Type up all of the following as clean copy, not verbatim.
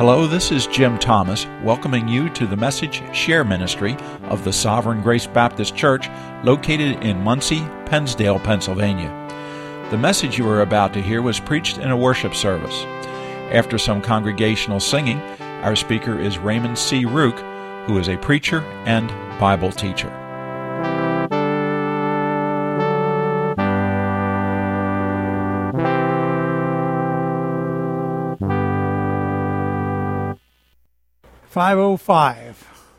Hello, this is Jim Thomas, welcoming you to the Message Share Ministry of the Sovereign Grace Baptist Church, located in Muncie, Pennsdale, Pennsylvania. The message you are about to hear was preached in a worship service. After some congregational singing, our speaker is Raymond C. Rook, who is a preacher and Bible teacher. .505.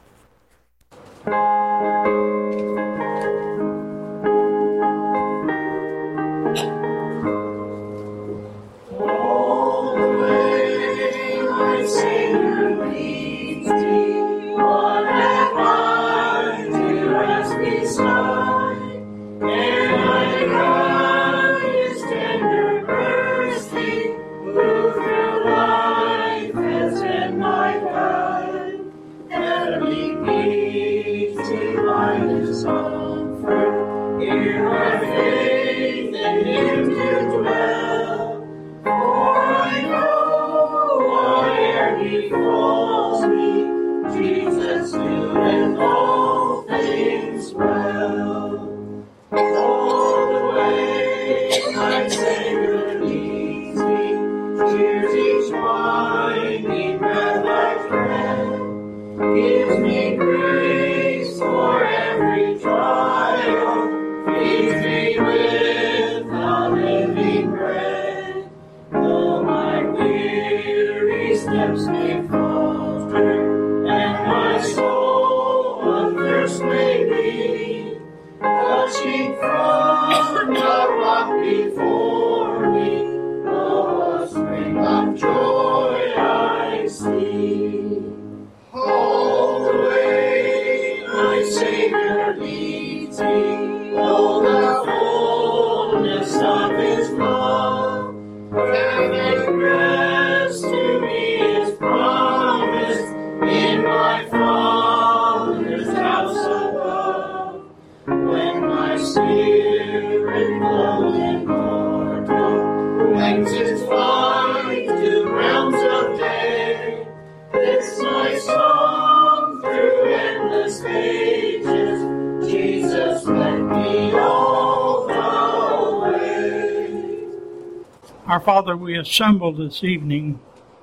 Our Father, we assemble this evening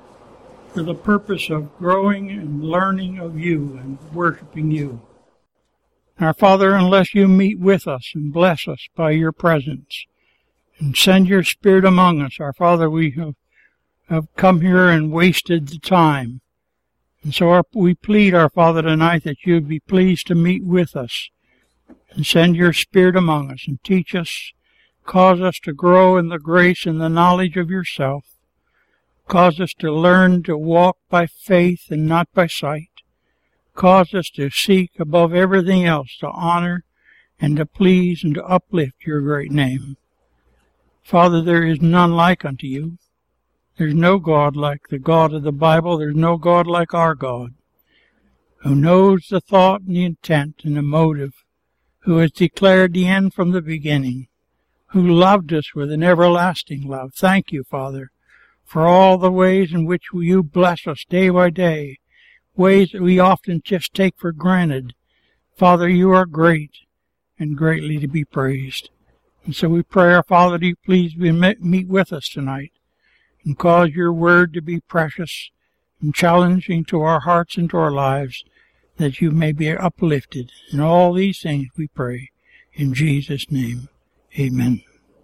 for the purpose of growing and learning of you and worshiping you. Our Father, unless you meet with us and bless us by your presence and send your Spirit among us, our Father, we have come here and wasted the time. And so we plead, our Father, tonight that you would be pleased to meet with us and send your Spirit among us and teach us. Cause us to grow in the grace and the knowledge of yourself. Cause us to learn to walk by faith and not by sight. Cause us to seek above everything else to honor and to please and to uplift your great name. Father, there is none like unto you. There's no God like the God of the Bible. There's no God like our God, who knows the thought and the intent and the motive, who has declared the end from the beginning, who loved us with an everlasting love. Thank you, Father, for all the ways in which you bless us day by day, ways that we often just take for granted. Father, you are great and greatly to be praised. And so we pray, our Father, that you please meet with us tonight and cause your word to be precious and challenging to our hearts and to our lives, that you may be uplifted. In all these things we pray in Jesus' name. Amen.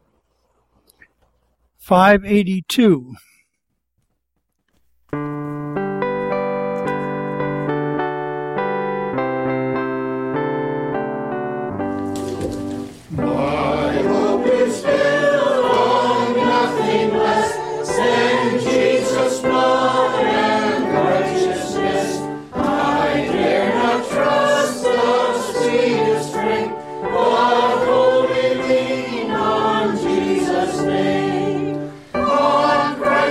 582. On Christ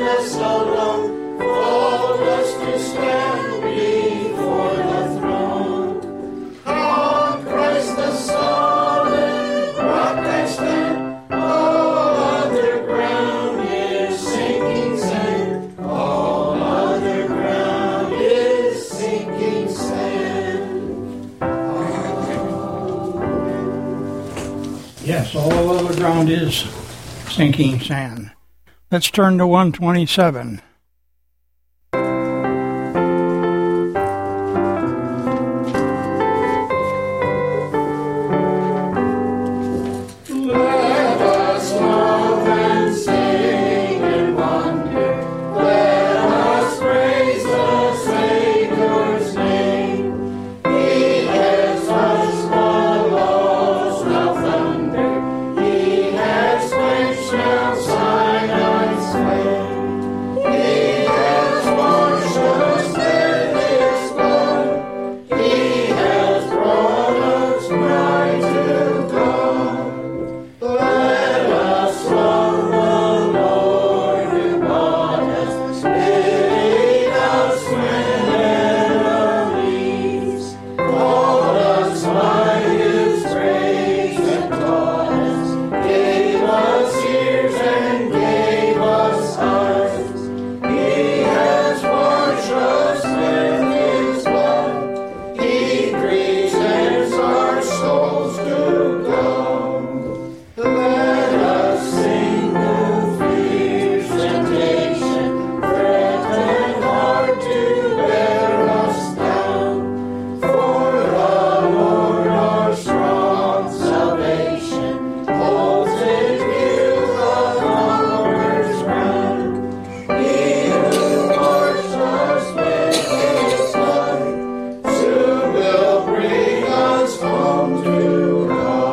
Jesus alone, faultless to stand before the throne. On Christ the solid rock I stand, all other ground is sinking sand, all other ground is sinking sand. Yes, all other ground is sinking sand. Let's turn to 127. Let us love and sing and wonder. Let us praise the Savior's name. He has touched the lost of thunder. He has quenched Mount Sinai's flame. He has washed us with His blood. He has brought us nigh to God. Let us love the Lord who bought us, bidding us when enemies, called us by His grace and taught us, gave us ears and gave us eyes. He has washed us with His blood. He presents our souls to God. Let us sing no fears, temptation, fret and hard to bear us down. For the Lord our strong salvation holds in view the conqueror's crown. He who washed us with His blood soon will bring us home to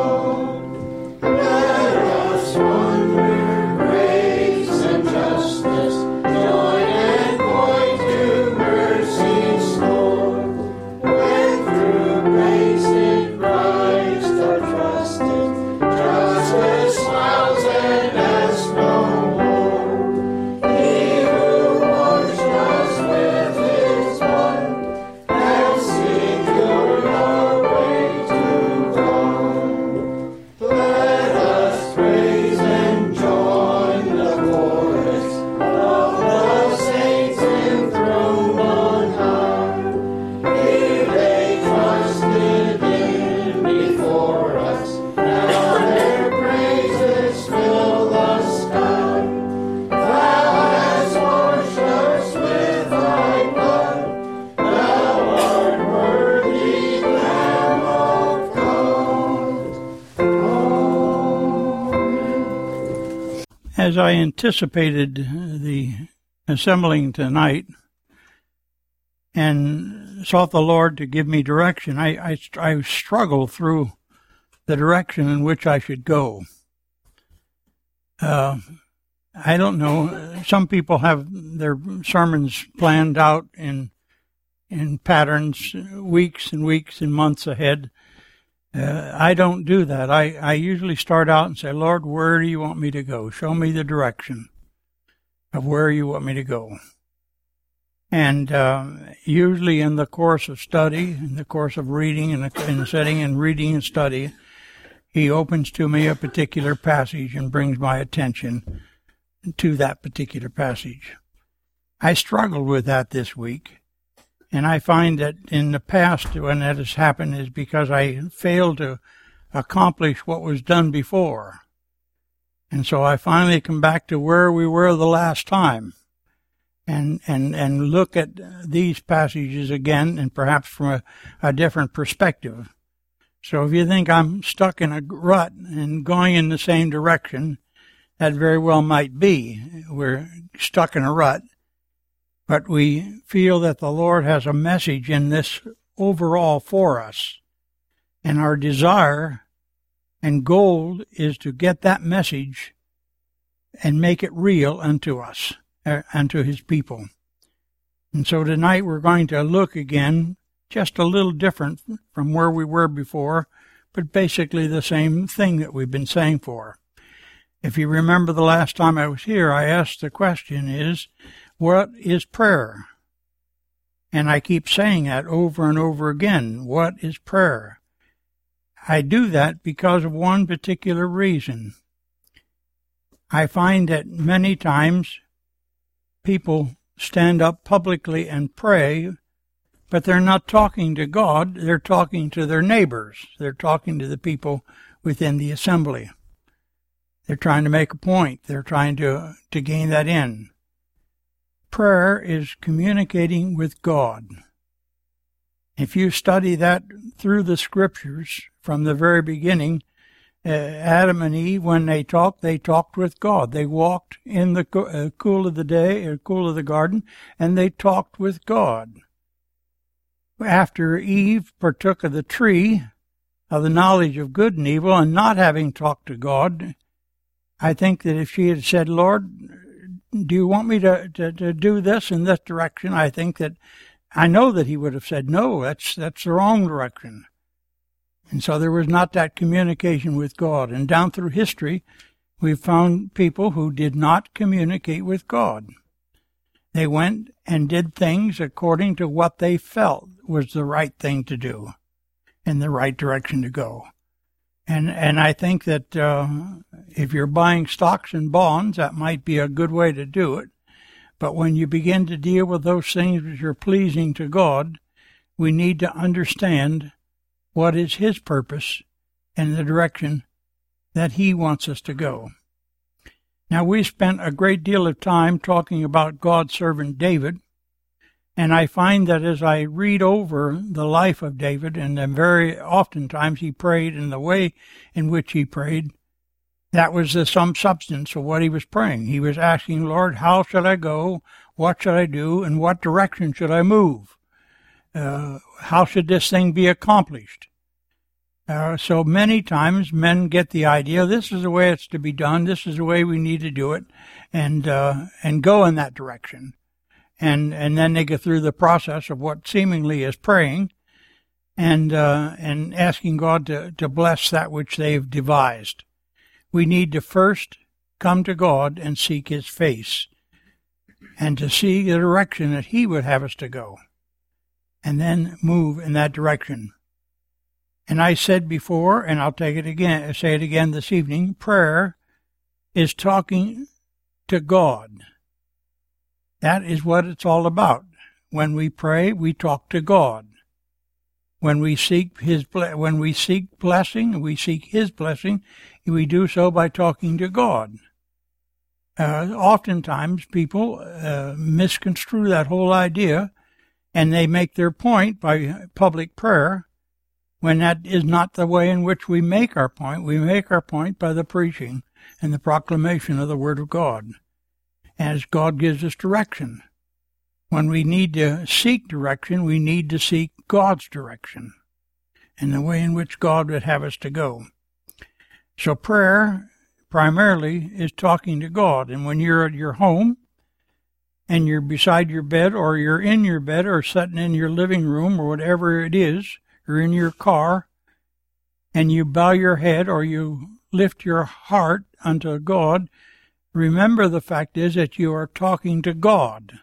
God. Let us wonder, grace and justice, join and point to mercy's store. When through grace in Christ are trusted, justice smiles and asks no more. He who washed us with His blood has secured our way to God. Let us praise and join the chorus of the saints enthroned on high. Here they trusted in before us, now their praises fill the sky. Thou hast washed us with Thy blood, Thou art worthy, Lamb of God. Amen. As I anticipated the assembling tonight and sought the Lord to give me direction, I struggled through the direction in which I should go. I don't know. Some people have their sermons planned out in patterns, weeks and weeks and months ahead. I don't do that. I usually start out and say, Lord, where do you want me to go? Show me the direction of where you want me to go. And usually in the course of study, in the course of reading, in setting and reading and study, He opens to me a particular passage and brings my attention to that particular passage. I struggled with that this week, and I find that in the past when that has happened is because I failed to accomplish what was done before. And so I finally come back to where we were the last time and look at these passages again and perhaps from a different perspective. So if you think I'm stuck in a rut and going in the same direction, that very well might be. We're stuck in a rut. But we feel that the Lord has a message in this overall for us. And our desire and goal is to get that message and make it real unto us, unto His people. And so tonight we're going to look again, just a little different from where we were before, but basically the same thing that we've been saying for. If you remember the last time I was here, I asked the question what is prayer? And I keep saying that over and over again. What is prayer? I do that because of one particular reason. I find that many times people stand up publicly and pray, but they're not talking to God, they're talking to their neighbors. They're talking to the people within the assembly. They're trying to make a point. They're trying to gain that in. Prayer is communicating with God. If you study that through the Scriptures from the very beginning, Adam and Eve, when they talked with God. They walked in the cool of the day, or cool of the garden, and they talked with God. After Eve partook of the tree of the knowledge of good and evil, and not having talked to God, I think that if she had said, Lord, do you want me to do this in this direction? I know that he would have said, no, that's the wrong direction. And so there was not that communication with God. And down through history, we've found people who did not communicate with God. They went and did things according to what they felt was the right thing to do and the right direction to go. And I think that if you're buying stocks and bonds, that might be a good way to do it. But when you begin to deal with those things which are pleasing to God, we need to understand what is His purpose and the direction that He wants us to go. Now, we spent a great deal of time talking about God's servant David, and I find that as I read over the life of David, and then very oftentimes he prayed in the way in which he prayed, that was the some substance of what he was praying. He was asking, Lord, how should I go? What should I do? In what direction should I move? How should this thing be accomplished? So many times men get the idea, this is the way it's to be done, this is the way we need to do it, and go in that direction. And then they go through the process of what seemingly is praying and asking God to bless that which they've devised. We need to first come to God and seek His face and to see the direction that He would have us to go, and then move in that direction. And I said before, and I'll say it again this evening, prayer is talking to God. That is what it's all about. When we pray, we talk to God. When we seek blessing, we seek His blessing, we do so by talking to God. Oftentimes people misconstrue that whole idea, and they make their point by public prayer, when that is not the way in which we make our point. We make our point by the preaching and the proclamation of the Word of God, as God gives us direction. When we need to seek direction, we need to seek God's direction and the way in which God would have us to go. So prayer primarily is talking to God. And when you're at your home and you're beside your bed, or you're in your bed, or sitting in your living room, or whatever it is, or in your car, and you bow your head or you lift your heart unto God, remember the fact is that you are talking to God.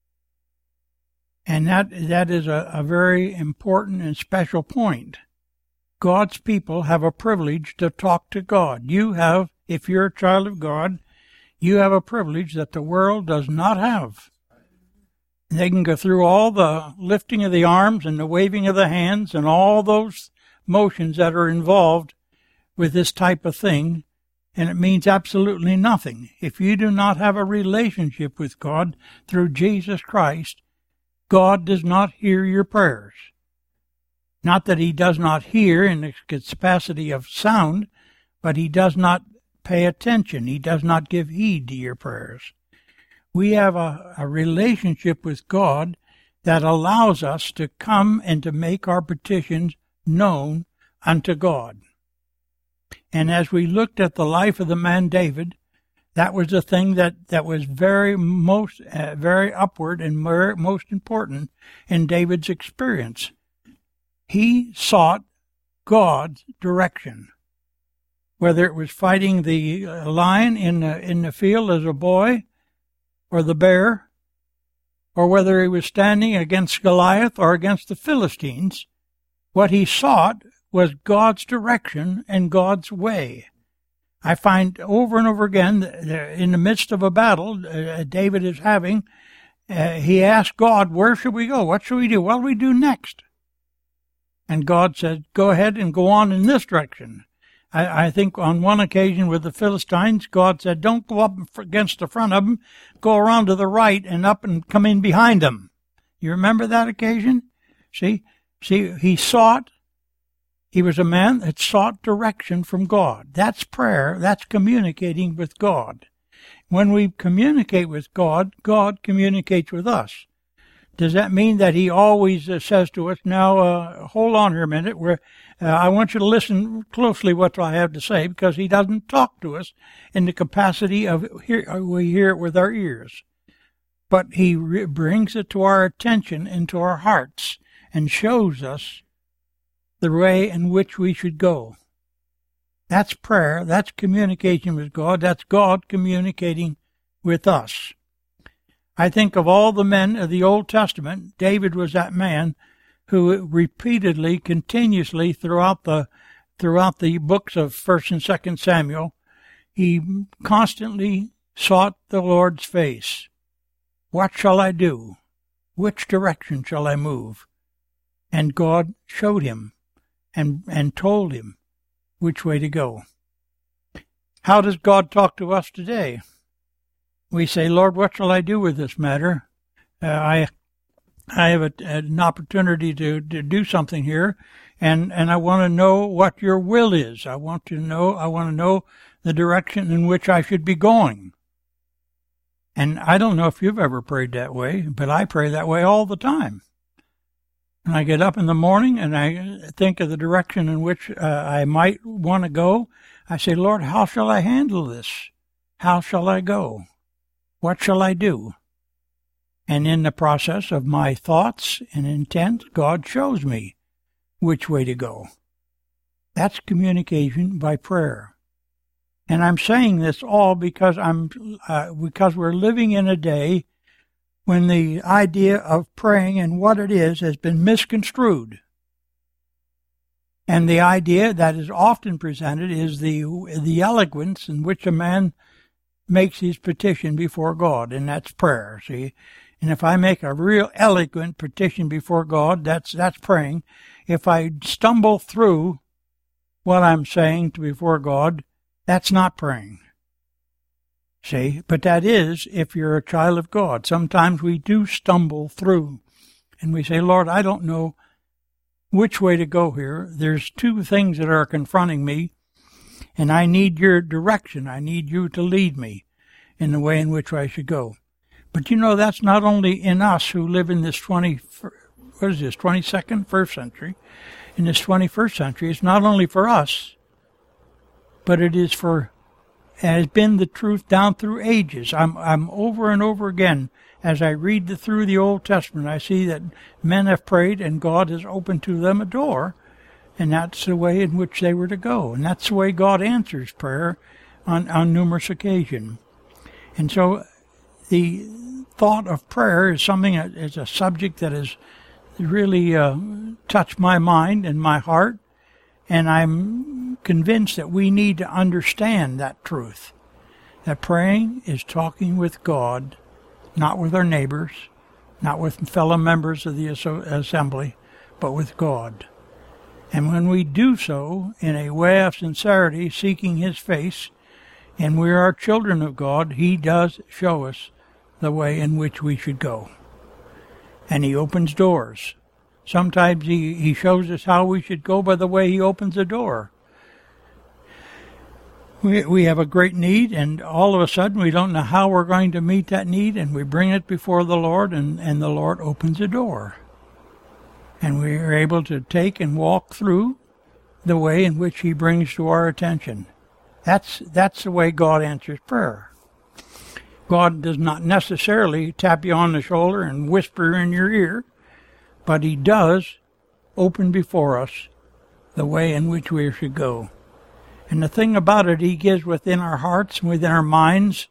And that is a very important and special point. God's people have a privilege to talk to God. You have, if you're a child of God, you have a privilege that the world does not have. They can go through all the lifting of the arms and the waving of the hands and all those motions that are involved with this type of thing, and it means absolutely nothing. If you do not have a relationship with God through Jesus Christ, God does not hear your prayers. Not that He does not hear in the capacity of sound, but He does not pay attention. He does not give heed to your prayers. We have a relationship with God that allows us to come and to make our petitions known unto God. And as we looked at the life of the man David, that was the thing that was very upward and most important in David's experience. He sought God's direction. whether it was fighting the lion in the field as a boy, or the bear, or whether he was standing against Goliath or against the Philistines, what he sought was God's direction and God's way. I find over and over again, in the midst of a battle David is having, he asked God, where should we go? What should we do? What do we do next? And God said, go ahead and go on in this direction. I think on one occasion with the Philistines, God said, don't go up against the front of them, go around to the right and up and come in behind them. You remember that occasion? See, he was a man that sought direction from God. That's prayer. That's communicating with God. When we communicate with God, God communicates with us. Does that mean that he always says to us, now, hold on here a minute, I want you to listen closely what I have to say, because he doesn't talk to us in the capacity of we hear it with our ears. But he brings it to our attention, into our hearts, and shows us the way in which we should go. That's prayer. That's communication with God. That's God communicating with us. I think of all the men of the Old Testament, David was that man who repeatedly, continuously throughout the books of 1st and 2nd Samuel, he constantly sought the Lord's face. What shall I do? Which direction shall I move? And God showed him and told him which way to go. How does God talk to us today? We say, Lord, what shall I do with this matter? I have an opportunity to do something here, and I want to know what your will is. I want to know the direction in which I should be going. And I don't know if you've ever prayed that way, but I pray that way all the time. When I get up in the morning and I think of the direction in which I might want to go, I say, Lord, how shall I handle this? How shall I go? What shall I do? And in the process of my thoughts and intent, God shows me which way to go. That's communication by prayer. And I'm saying this all because because we're living in a day when the idea of praying and what it is has been misconstrued. And the idea that is often presented is the eloquence in which a man makes his petition before God, and that's prayer, see? And if I make a real eloquent petition before God, that's praying. If I stumble through what I'm saying before God, that's not praying. See, but that is if you're a child of God. Sometimes we do stumble through, and we say, Lord, I don't know which way to go here. There's two things that are confronting me, and I need your direction. I need you to lead me in the way in which I should go. But you know, that's not only in us who live in this 22nd, first century, in this 21st century. It's not only for us, but it has been the truth down through ages. I'm over and over again, as I read through the Old Testament, I see that men have prayed and God has opened to them a door, and that's the way in which they were to go. And that's the way God answers prayer on numerous occasions. And so the thought of prayer is something that is a subject that has really touched my mind and my heart, and I'm convinced that we need to understand that truth, that praying is talking with God, not with our neighbors, not with fellow members of the assembly, but with God. And when we do so in a way of sincerity, seeking His face, and we are children of God, He does show us the way in which we should go. And He opens doors. Sometimes He shows us how we should go by the way He opens a door. We have a great need, and all of a sudden we don't know how we're going to meet that need, and we bring it before the Lord, and the Lord opens a door. And we are able to take and walk through the way in which He brings to our attention. That's the way God answers prayer. God does not necessarily tap you on the shoulder and whisper in your ear, but He does open before us the way in which we should go. And the thing about it, He gives within our hearts and within our minds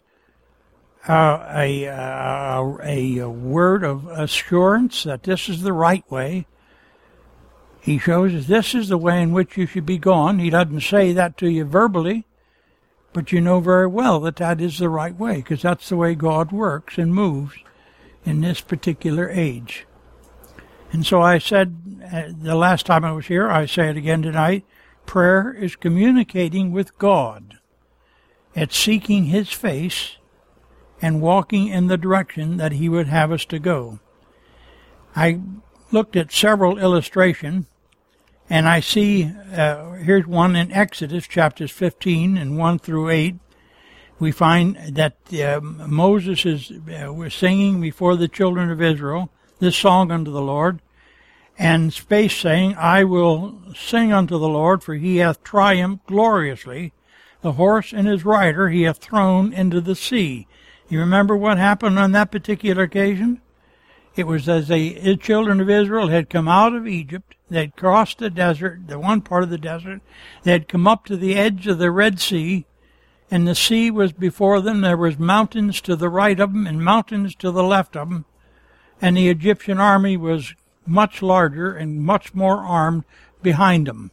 a word of assurance that this is the right way. He shows us this is the way in which you should be going. He doesn't say that to you verbally, but you know very well that that is the right way, because that's the way God works and moves in this particular age. And so I said the last time I was here, I say it again tonight, prayer is communicating with God. It's seeking His face and walking in the direction that He would have us to go. I looked at several illustrations, and I see, here's one in Exodus chapters 15 and 1 through 8. We find that Moses was singing before the children of Israel this song unto the Lord, and spake saying, I will sing unto the Lord, for He hath triumphed gloriously. The horse and his rider He hath thrown into the sea. You remember what happened on that particular occasion? It was as the children of Israel had come out of Egypt, they had crossed the desert, the one part of the desert, they had come up to the edge of the Red Sea, and the sea was before them. There was mountains to the right of them and mountains to the left of them, and the Egyptian army was much larger and much more armed behind them.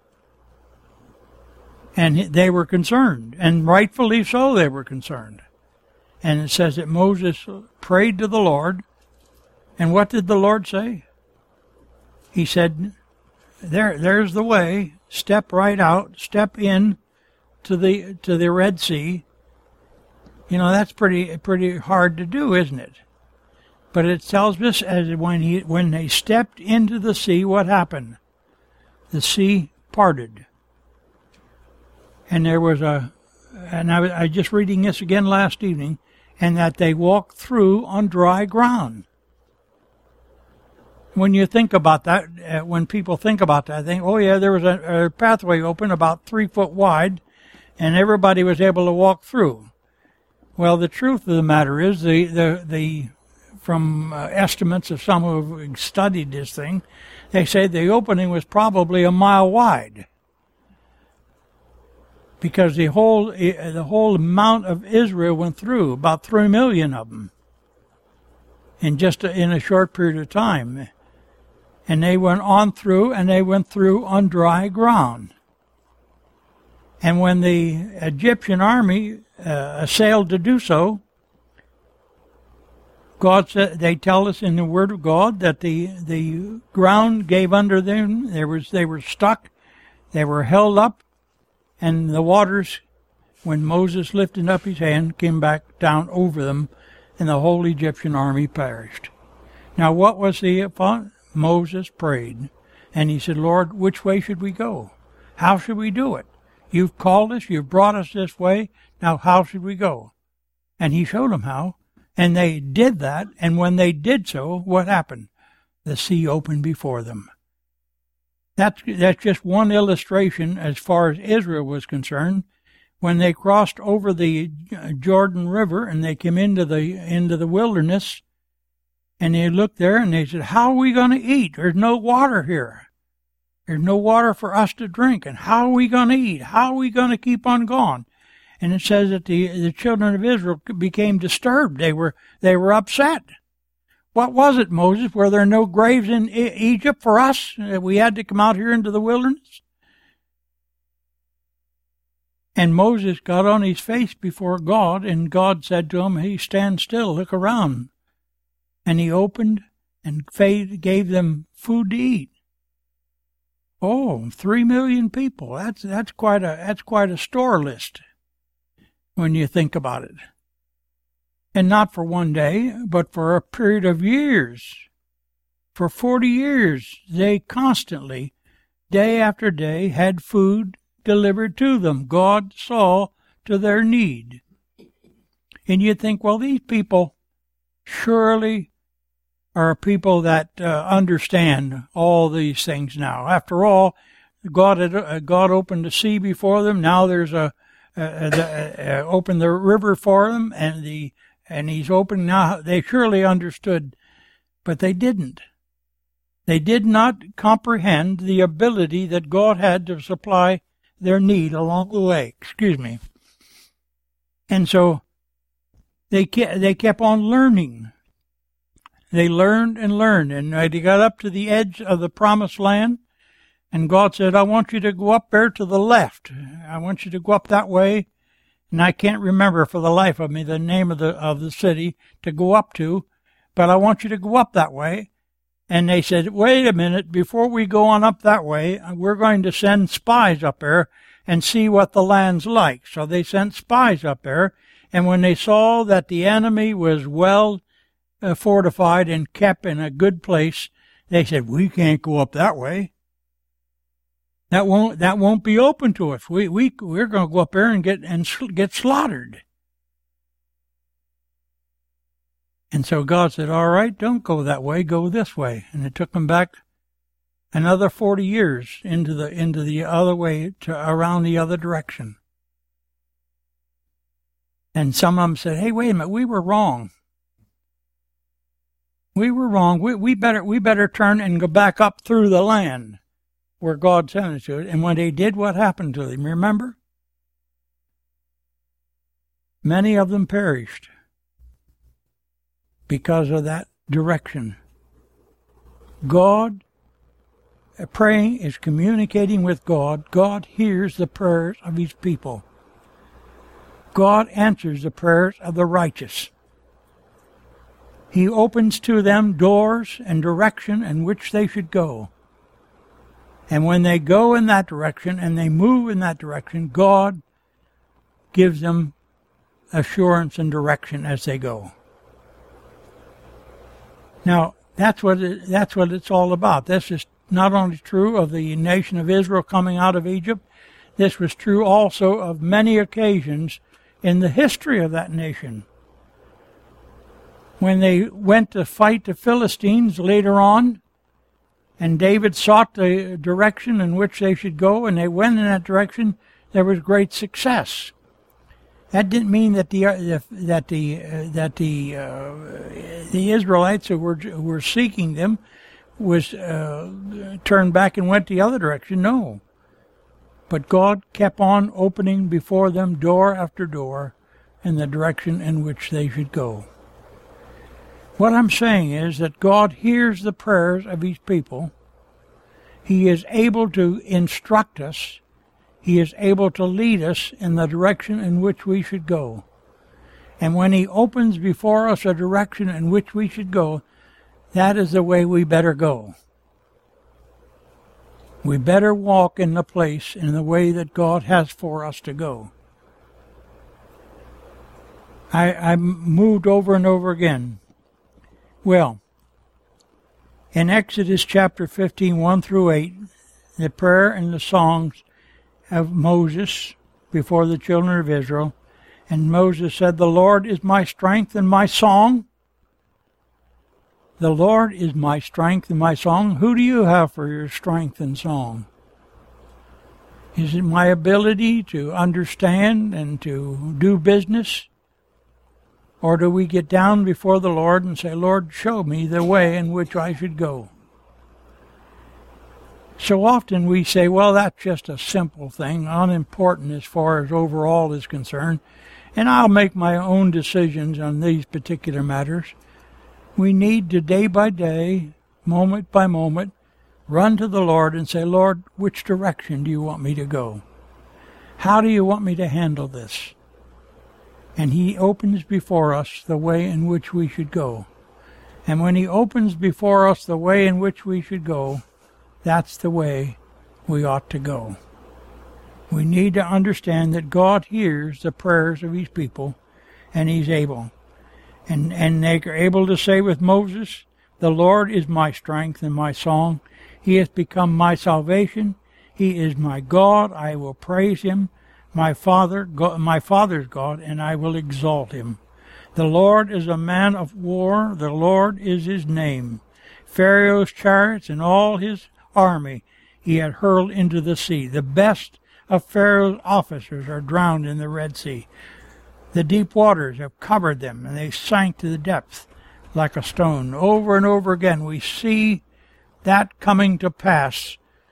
And they were concerned, and rightfully so they were concerned. And it says that Moses prayed to the Lord, and what did the Lord say? He said, there's the way, step right out, step in to the Red Sea. You know, that's pretty hard to do, isn't it? But it tells us as when they stepped into the sea, what happened? The sea parted. And there was and I was just reading this again last evening, and that they walked through on dry ground. When you think about that, when people think about that, they think, oh yeah, there was a pathway open about 3 foot wide, and everybody was able to walk through. Well, the truth of the matter is, from estimates of some who have studied this thing, they say the opening was probably a mile wide, because the whole amount of Israel went through, about 3 million of them, in a short period of time. And they went on through, and they went through on dry ground. And when the Egyptian army assailed to do so, God said, they tell us in the Word of God that the ground gave under them. They were stuck, they were held up, and the waters, when Moses lifted up his hand, came back down over them, and the whole Egyptian army perished. Now, what was the fun? Moses prayed, and he said, Lord, which way should we go? How should we do it? You've called us, you've brought us this way, now how should we go? And he showed them how, and they did that, and when they did so, what happened? The sea opened before them. That's just one illustration as far as Israel was concerned. When they crossed over the Jordan River and they came into the wilderness, and they looked there and they said, how are we going to eat? There's no water here. There's no water for us to drink. And how are we going to eat? How are we going to keep on going? And it says that the children of Israel became disturbed. They were upset. What was it, Moses? Were there no graves in Egypt for us? We had to come out here into the wilderness? And Moses got on his face before God, and God said to him, hey, stand still, look around. And he opened and gave them food to eat. Oh, 3 million people. That's quite a store list when you think about it. And not for one day, but for a period of years. For 40 years, they constantly, day after day, had food delivered to them. God saw to their need. And you think, well, these people surely are people that understand all these things now. After all, God opened the sea before them. Now there's opened the river for them, and He's opened now. They surely understood, but they didn't. They did not comprehend the ability that God had to supply their need along the way. Excuse me. And so they kept on learning. They learned and learned, and they got up to the edge of the promised land, and God said, I want you to go up there to the left. I want you to go up that way. And I can't remember for the life of me the name of the city to go up to, but I want you to go up that way. And they said, wait a minute, before we go on up that way, we're going to send spies up there and see what the land's like. So they sent spies up there, and when they saw that the enemy was well fortified and kept in a good place, they said, we can't go up that way. That won't be open to us. We're going to go up there and get slaughtered. And so God said, all right, don't go that way, go this way. And it took them back another 40 years into the other way, around the other direction. And some of them said, hey, wait a minute, we were wrong. We were wrong. We better turn and go back up through the land where God sent us to it. And when they did, what happened to them? Remember? Many of them perished because of that direction. God, praying is communicating with God. God hears the prayers of His people. God answers the prayers of the righteous. He opens to them doors and direction in which they should go. And when they go in that direction and they move in that direction, God gives them assurance and direction as they go. Now, that's what it's all about. This is not only true of the nation of Israel coming out of Egypt, this was true also of many occasions in the history of that nation. When they went to fight the Philistines later on, and David sought the direction in which they should go, and they went in that direction, there was great success. That didn't mean that the Israelites who were seeking them was turned back and went the other direction. No, but God kept on opening before them door after door in the direction in which they should go. What I'm saying is that God hears the prayers of His people. He is able to instruct us. He is able to lead us in the direction in which we should go. And when He opens before us a direction in which we should go, that is the way we better go. We better walk in the place in the way that God has for us to go. I moved over and over again. Well, in Exodus chapter 15, 1 through 8, the prayer and the songs of Moses before the children of Israel, and Moses said, the Lord is my strength and my song. The Lord is my strength and my song. Who do you have for your strength and song? Is it my ability to understand and to do business? Or do we get down before the Lord and say, Lord, show me the way in which I should go? So often we say, well, that's just a simple thing, unimportant as far as overall is concerned, and I'll make my own decisions on these particular matters. We need to, day by day, moment by moment, run to the Lord and say, Lord, which direction do you want me to go? How do you want me to handle this? And He opens before us the way in which we should go. And when He opens before us the way in which we should go, that's the way we ought to go. We need to understand that God hears the prayers of His people, and He's able. And they are able to say with Moses, the Lord is my strength and my song. He has become my salvation. He is my God. I will praise Him. My father's God, and I will exalt Him. The Lord is a man of war. The Lord is His name. Pharaoh's chariots and all his army He had hurled into the sea. The best of Pharaoh's officers are drowned in the Red Sea. The deep waters have covered them, and they sank to the depth like a stone. Over and over again we see that coming to pass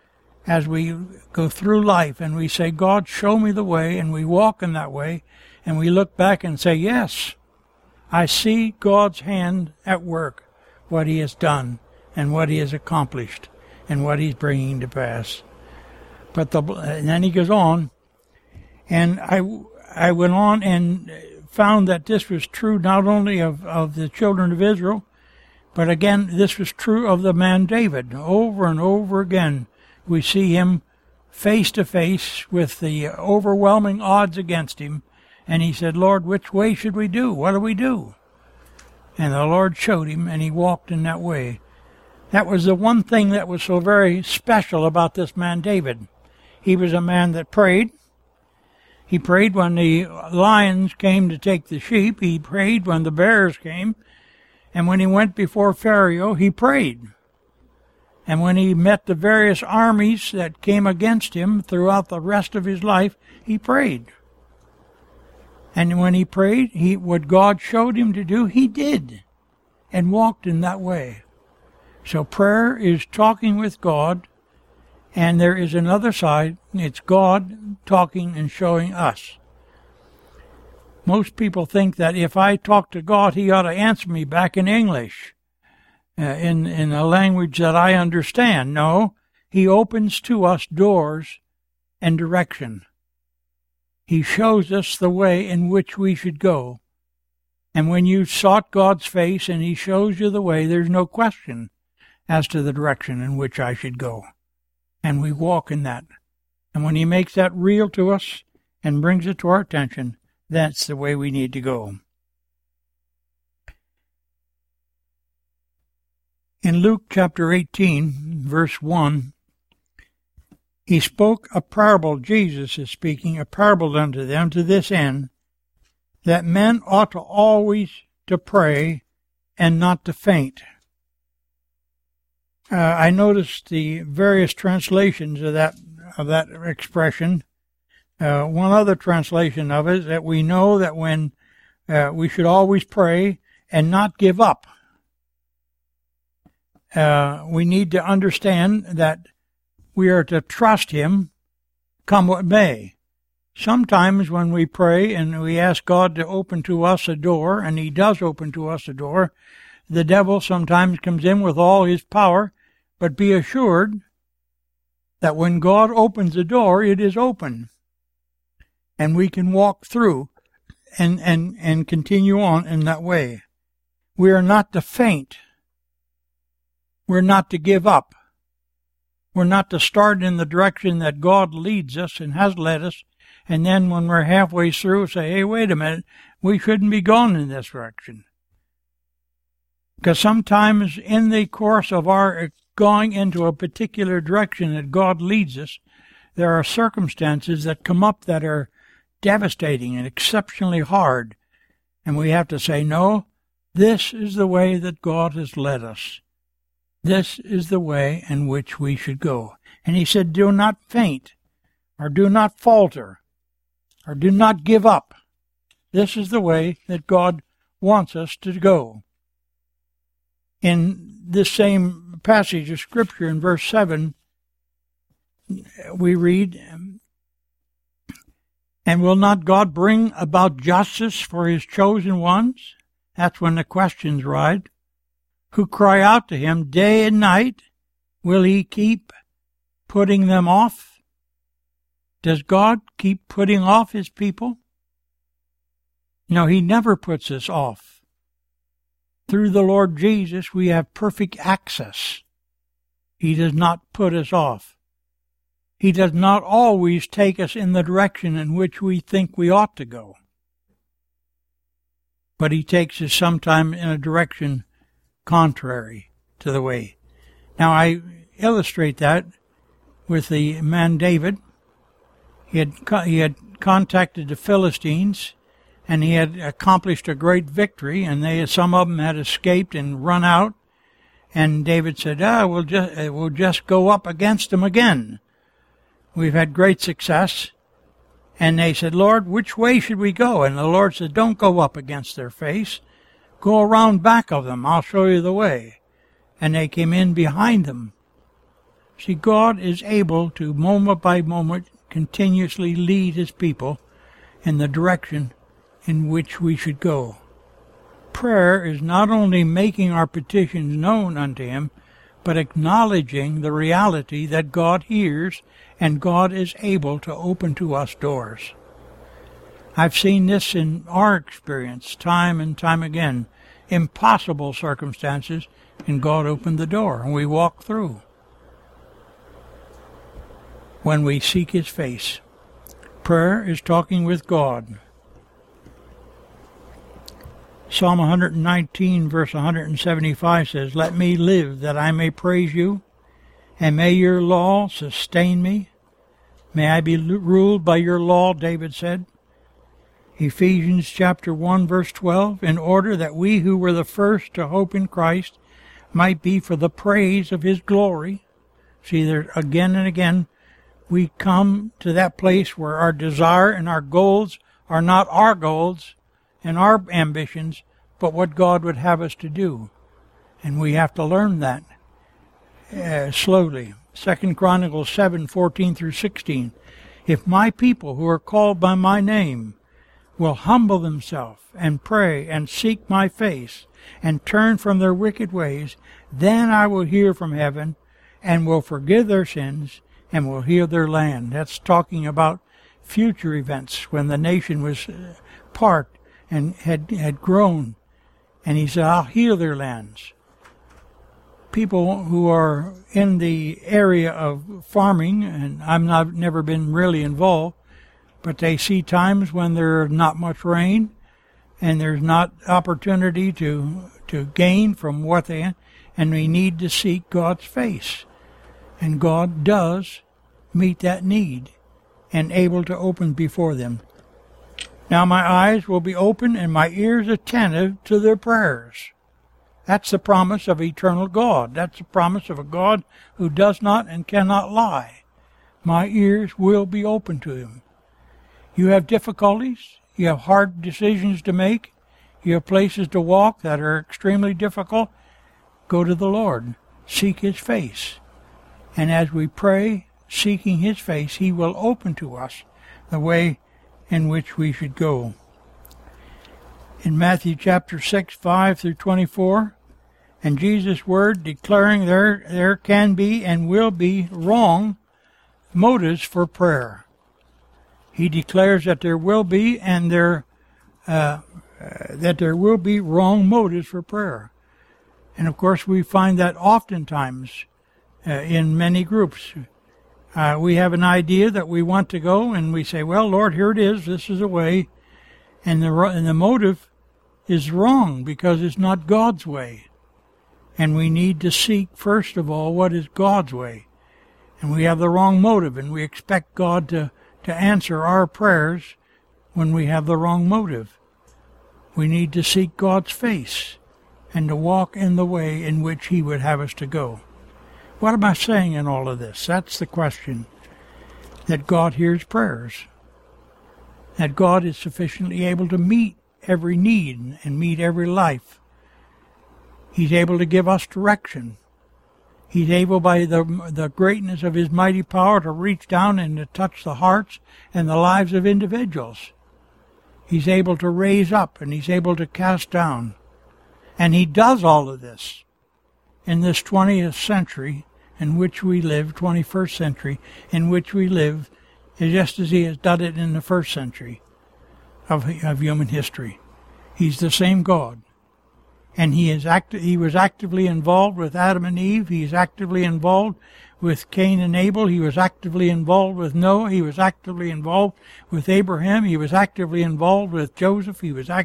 as we go through life and we say, God, show me the way, and we walk in that way, and we look back and say, yes, I see God's hand at work, what He has done and what He has accomplished and what He's bringing to pass. And then he goes on, and I went on and found that this was true not only of the children of Israel, but again, this was true of the man David. Over and over again, we see him face to face with the overwhelming odds against him, and he said, Lord, which way should we do? What do we do? And the Lord showed him, and he walked in that way. That was the one thing that was so very special about this man David. He was a man that prayed. He prayed when the lions came to take the sheep. He prayed when the bears came. And when he went before Pharaoh, he prayed. And when he met the various armies that came against him throughout the rest of his life, he prayed. And when he prayed, what God showed him to do, he did, and walked in that way. So prayer is talking with God, and there is another side. It's God talking and showing us. Most people think that if I talk to God, He ought to answer me back in English, in a language that I understand. No, He opens to us doors and direction. He shows us the way in which we should go. And when you sought God's face and He shows you the way, there's no question as to the direction in which I should go. And we walk in that. And when He makes that real to us and brings it to our attention, that's the way we need to go. In Luke chapter 18, verse 1, He spoke a parable, Jesus is speaking, a parable unto them to this end, that men ought to always to pray and not to faint. I noticed the various translations of that expression. One other translation of it is that we know that when we should always pray and not give up. We need to understand that we are to trust Him, come what may. Sometimes when we pray and we ask God to open to us a door, and He does open to us a door, the devil sometimes comes in with all his power, but be assured that when God opens the door, it is open. And we can walk through and continue on in that way. We are not to faint. We're not to give up. We're not to start in the direction that God leads us and has led us, and then when we're halfway through, say, hey, wait a minute, we shouldn't be going in this direction. Because sometimes in the course of our going into a particular direction that God leads us, there are circumstances that come up that are devastating and exceptionally hard. And we have to say, no, this is the way that God has led us. This is the way in which we should go. And He said, do not faint, or do not falter, or do not give up. This is the way that God wants us to go. In this same passage of Scripture in verse 7, we read, and will not God bring about justice for His chosen ones? That's when the questions rise. Who cry out to Him day and night. Will He keep putting them off? Does God keep putting off His people? No, He never puts us off. Through the Lord Jesus, we have perfect access. He does not put us off. He does not always take us in the direction in which we think we ought to go. But He takes us sometime in a direction contrary to the way. Now, I illustrate that with the man David. He had contacted the Philistines, and he had accomplished a great victory, and some of them had escaped and run out. And David said, we'll just go up against them again. We've had great success. And they said, Lord, which way should we go? And the Lord said, don't go up against their face. Go around back of them. I'll show you the way. And they came in behind them. See, God is able to, moment by moment, continuously lead His people in the direction in which we should go. Prayer is not only making our petitions known unto Him, but acknowledging the reality that God hears and God is able to open to us doors. I've seen this in our experience time and time again. Impossible circumstances, and God opened the door, and we walk through. When we seek His face, prayer is talking with God. Psalm 119, verse 175 says, "Let me live that I may praise you, and may your law sustain me. May I be ruled by your law," David said. Ephesians chapter 1, verse 12, "In order that we who were the first to hope in Christ might be for the praise of His glory." See, there again and again we come to that place where our desire and our goals are not our goals and our ambitions, but what God would have us to do. And we have to learn that slowly. 2 Chronicles 7, 14 through 16. "If my people who are called by my name will humble themselves and pray and seek my face and turn from their wicked ways, then I will hear from heaven and will forgive their sins and will heal their land." That's talking about future events when the nation was part and had grown. And He said, "I'll heal their lands." People who are in the area of farming, and I've never been really involved, but they see times when there's not much rain and there's not opportunity to gain from what they, and we need to seek God's face. And God does meet that need and able to open before them. "Now my eyes will be open and my ears attentive to their prayers." That's the promise of eternal God. That's the promise of a God who does not and cannot lie. My ears will be open to Him. You have difficulties. You have hard decisions to make. You have places to walk that are extremely difficult. Go to the Lord. Seek His face. And as we pray, seeking His face, He will open to us the way in which we should go. In Matthew chapter 6, 5 through 24, and Jesus' word declaring there can be and will be wrong motives for prayer. He declares that there will be that there will be wrong motives for prayer. And of course we find that oftentimes in many groups. We have an idea that we want to go, and we say, "Well, Lord, here it is. This is a way," and the motive is wrong because it's not God's way. And we need to seek first of all what is God's way. And we have the wrong motive, and we expect God to answer our prayers when we have the wrong motive. We need to seek God's face and to walk in the way in which He would have us to go. What am I saying in all of this? That's the question. That God hears prayers. That God is sufficiently able to meet every need and meet every life. He's able to give us direction. He's able, by the greatness of His mighty power, to reach down and to touch the hearts and the lives of individuals. He's able to raise up and He's able to cast down. And He does all of this in this 20th century in which we live, 21st century in which we live, just as He has done it in the first century of human history. He's the same God. And He was actively involved with Adam and Eve. He is actively involved with Cain and Abel. He was actively involved with Noah. He was actively involved with Abraham. He was actively involved with Joseph. He was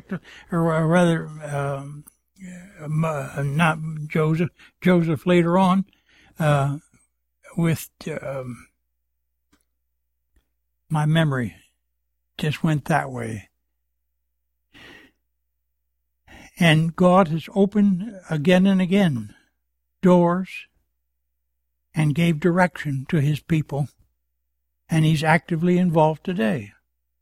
not Joseph, Joseph later on, with my memory just went that way. And God has opened again and again doors and gave direction to His people, and He's actively involved today.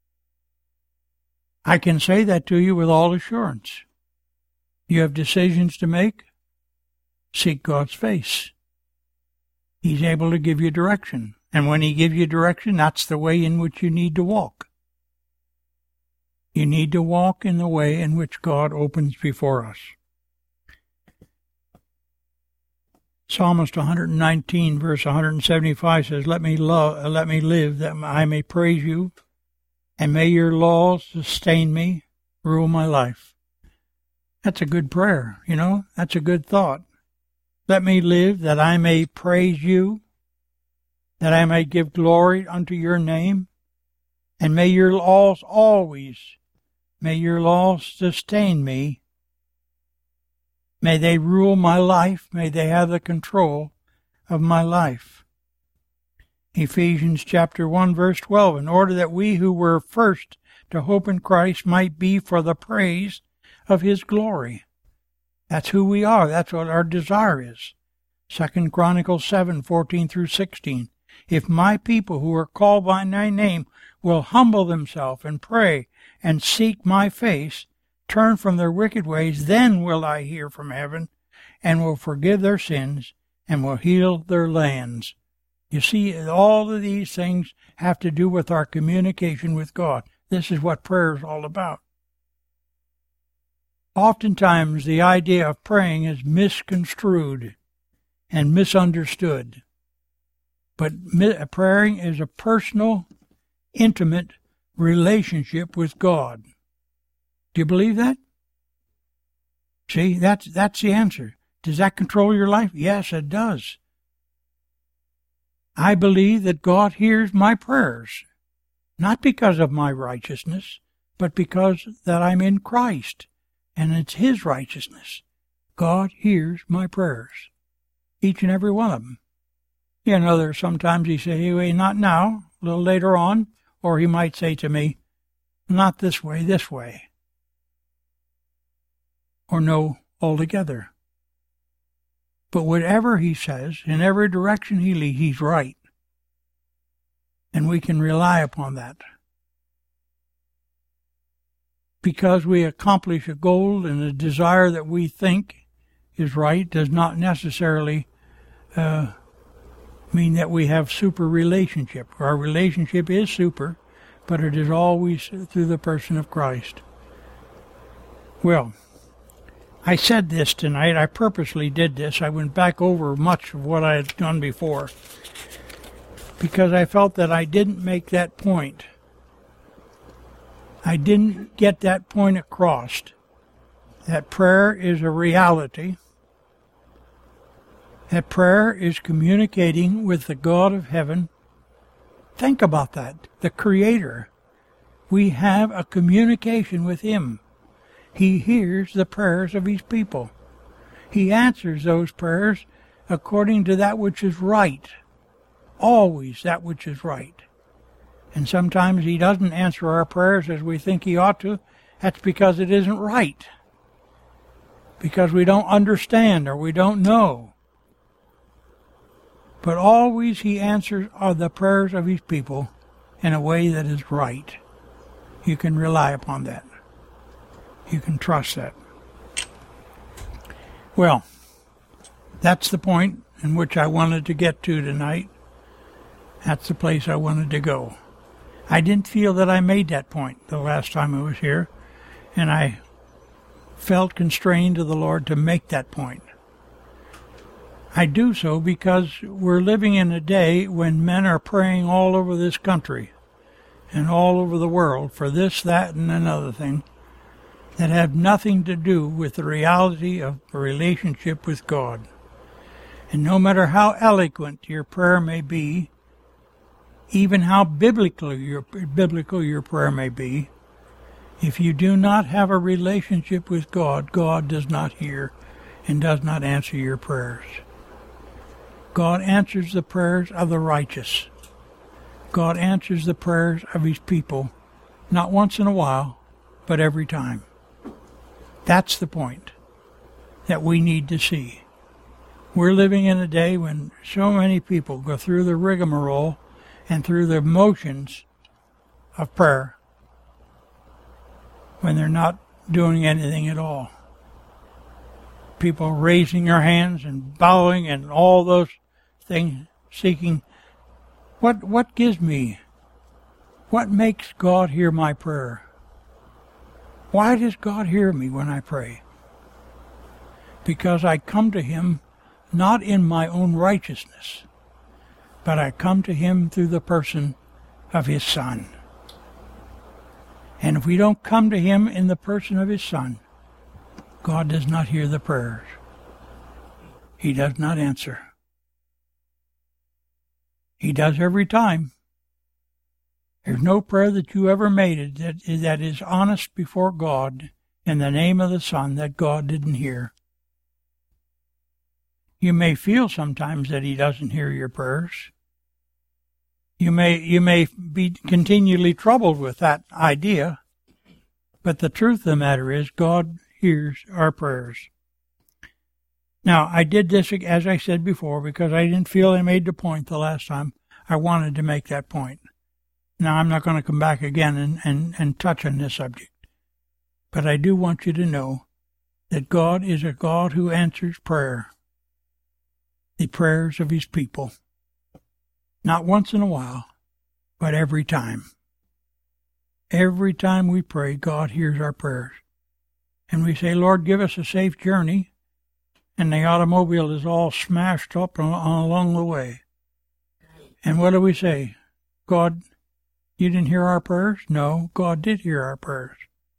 I can say that to you with all assurance. You have decisions to make? Seek God's face. He's able to give you direction. And when He gives you direction, that's the way in which you need to walk. You need to walk in the way in which God opens before us. Psalmist 119, verse 175 says, let me live, that I may praise you, and may your laws sustain me, rule my life. That's a good prayer, you know. That's a good thought. Let me live, that I may praise you, that I may give glory unto your name, and may your laws sustain me. May they rule my life. May they have the control of my life. Ephesians chapter 1, verse 12, in order that we who were first to hope in Christ might be for the praise of His glory. That's who we are. That's what our desire is. 2 Chronicles 7, 14 through 16. If my people who are called by my name will humble themselves and pray and seek my face, turn from their wicked ways, then will I hear from heaven and will forgive their sins and will heal their lands. You see, all of these things have to do with our communication with God. This is what prayer is all about. Oftentimes, the idea of praying is misconstrued and misunderstood. But praying is a personal, intimate relationship with God. Do you believe that? See, that's the answer. Does that control your life? Yes, it does. I believe that God hears my prayers, not because of my righteousness, but because that I'm in Christ, and it's His righteousness. God hears my prayers, each and every one of them. You know, there's sometimes He say, hey, not now, a little later on, or He might say to me, not this way, or no, altogether. But whatever He says, in every direction He leads, He's right. And we can rely upon that. Because we accomplish a goal and a desire that we think is right does not necessarily mean that we have super relationship. Our relationship is super, but it is always through the person of Christ. Well, I said this tonight. I purposely did this. I went back over much of what I had done before because I felt that I didn't make that point. I didn't get that point across, that prayer is a reality, that prayer is communicating with the God of heaven. Think about that, the Creator. We have a communication with Him. He hears the prayers of His people. He answers those prayers according to that which is right, always that which is right. And sometimes He doesn't answer our prayers as we think He ought to. That's because it isn't right. Because we don't understand or we don't know. But always He answers the prayers of His people in a way that is right. You can rely upon that. You can trust that. Well, that's the point in which I wanted to get to tonight. That's the place I wanted to go. I didn't feel that I made that point the last time I was here, and I felt constrained to the Lord to make that point. I do so because we're living in a day when men are praying all over this country and all over the world for this, that, and another thing that have nothing to do with the reality of a relationship with God. And no matter how eloquent your prayer may be, even how biblical your prayer may be, if you do not have a relationship with God, God does not hear and does not answer your prayers. God answers the prayers of the righteous. God answers the prayers of His people, not once in a while, but every time. That's the point that we need to see. We're living in a day when so many people go through the rigmarole and through the motions of prayer when they're not doing anything at all. People raising their hands and bowing and all those things. seeking what gives me, what makes God hear my prayer? Why does God hear me when I pray? Because I come to Him not in my own righteousness, but I come to Him through the person of His Son. And if we don't come to Him in the person of His Son, God does not hear the prayers. He does not answer. He does every time. There's no prayer that you ever made that is honest before God in the name of the Son that God didn't hear. You may feel sometimes that He doesn't hear your prayers. You may be continually troubled with that idea, but the truth of the matter is God hears our prayers. Now, I did this, as I said before, because I didn't feel I made the point the last time. I wanted to make that point. Now, I'm not going to come back again and touch on this subject. But I do want you to know that God is a God who answers prayer, the prayers of His people. Not once in a while, but every time. Every time we pray, God hears our prayers. And we say, Lord, give us a safe journey. And the automobile is all smashed up along the way. And what do we say? God, you didn't hear our prayers? No, God did hear our prayers.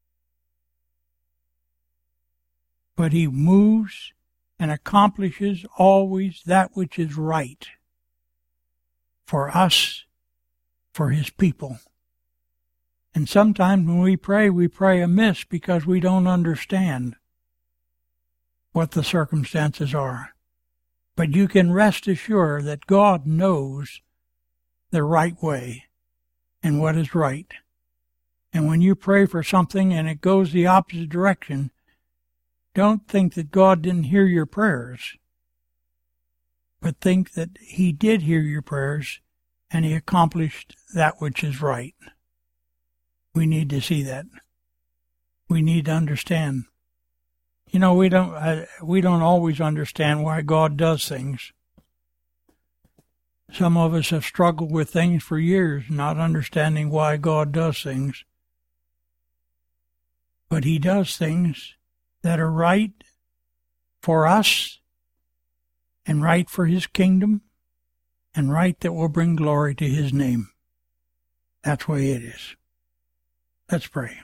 But He moves and accomplishes always that which is right for us, for His people. And sometimes when we pray amiss because we don't understand what the circumstances are. But you can rest assured that God knows the right way and what is right. And when you pray for something and it goes the opposite direction, don't think that God didn't hear your prayers, but think that He did hear your prayers and He accomplished that which is right. We need to see that. We need to understand. You know, we don't always understand why God does things. Some of us have struggled with things for years, not understanding why God does things. But He does things that are right for us and right for His kingdom and right that will bring glory to His name. That's the way it is. Let's pray.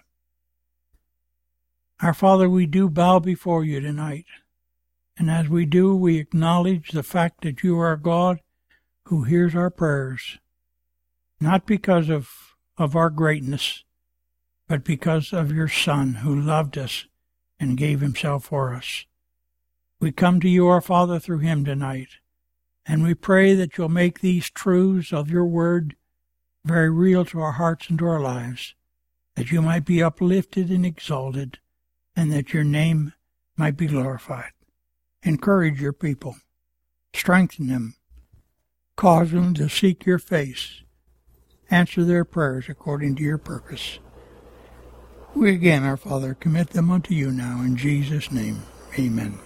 Our Father, we do bow before You tonight. And as we do, we acknowledge the fact that You are God who hears our prayers, not because of our greatness, but because of Your Son who loved us and gave Himself for us. We come to You, our Father, through Him tonight, and we pray that You'll make these truths of Your Word very real to our hearts and to our lives, that You might be uplifted and exalted, and that Your name might be glorified. Encourage Your people. Strengthen them. Cause them to seek Your face. Answer their prayers according to Your purpose. We again, our Father, commit them unto You now, in Jesus' name. Amen.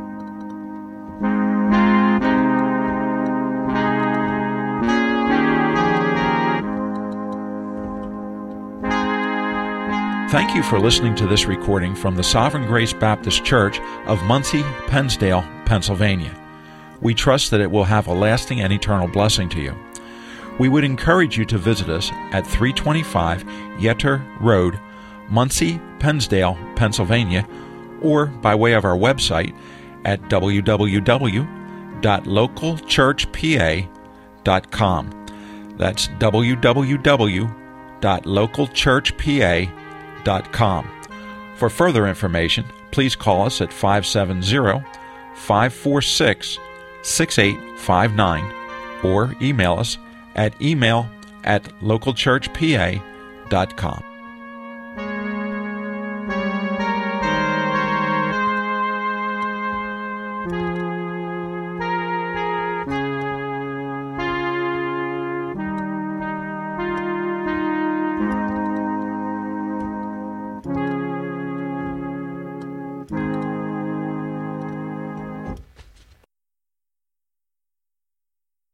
Thank you for listening to this recording from the Sovereign Grace Baptist Church of Muncie, Pennsdale, Pennsylvania. We trust that it will have a lasting and eternal blessing to you. We would encourage you to visit us at 325 Yetter Road, Muncie, Pennsdale, Pennsylvania, or by way of our website at www.localchurchpa.com. That's www.localchurchpa.com. For further information, please call us at 570-546-6859 or email us at email@localchurchpa.com.